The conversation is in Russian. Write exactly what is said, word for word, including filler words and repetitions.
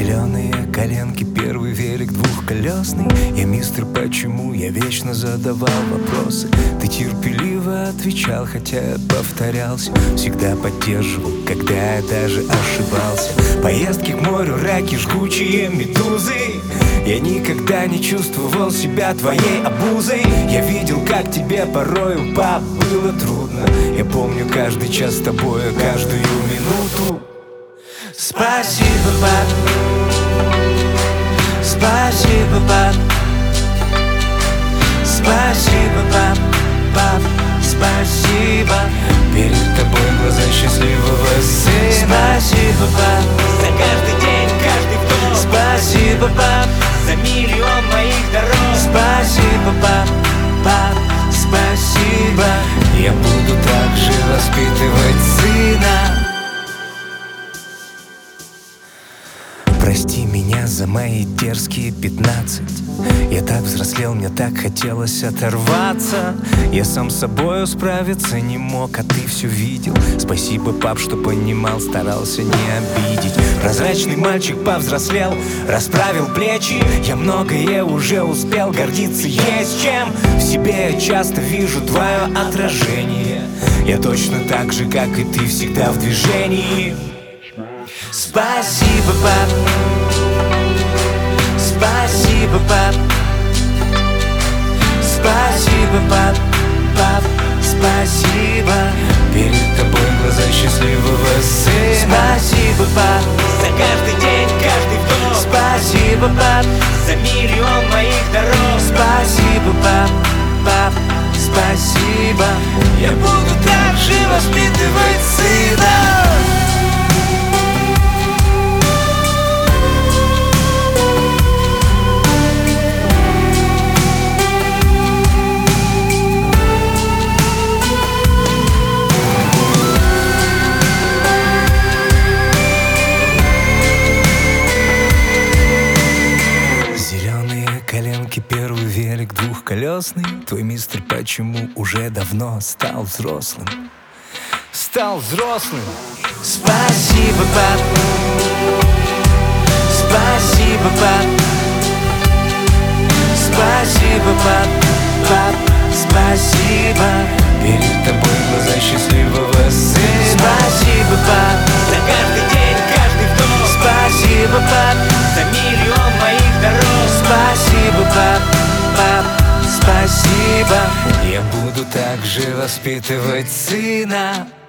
Зеленые коленки, первый велик двухколесный. Я мистер, почему я вечно задавал вопросы. Ты терпеливо отвечал, хотя я повторялся. Всегда поддерживал, когда я даже ошибался. Поездки к морю, раки, жгучие медузы. Я никогда не чувствовал себя твоей обузой. Я видел, как тебе порою, пап, было трудно. Я помню каждый час с тобою, каждую минуту. Спасибо, пап. Спасибо, пап. Спасибо, пап, пап, спасибо. Перед тобой глаза счастливого сына. Спасибо, пап, За каждый день, каждый вдох. спасибо, пап, За миллион моих дорог. спасибо, пап, пап, спасибо. Я буду так же воспитывать сына. Прости меня за мои дерзкие пятнадцать. Я так взрослел, мне так хотелось оторваться. Я сам с собою справиться не мог, а ты все видел. Спасибо, пап, что понимал, старался не обидеть. Прозрачный мальчик повзрослел, расправил плечи. Я многое уже успел, гордиться есть чем. В себе я часто вижу твое отражение. Я точно так же, как и ты, всегда в движении. Спасибо, пап. Спасибо, пап. Спасибо, пап, пап, спасибо. Перед тобой глаза счастливого сына. Спасибо, пап. За каждый день, каждый вдох. Спасибо, пап. За миллион моих дорог. Спасибо, пап, пап, спасибо. Я буду так же воспитывать сына. Коленки, первый велик двухколесный. Твой мистер почему уже давно стал взрослым. Стал взрослым. Спасибо, пап. Спасибо, пап. Спасибо, пап, пап, спасибо. Перед тобой глаза счастливого сына. Спасибо, пап. За каждый день, каждый вдох. Спасибо, пап. За миллион моих дорог. Спасибо, пап, пап, спасибо. Я буду так же воспитывать сына.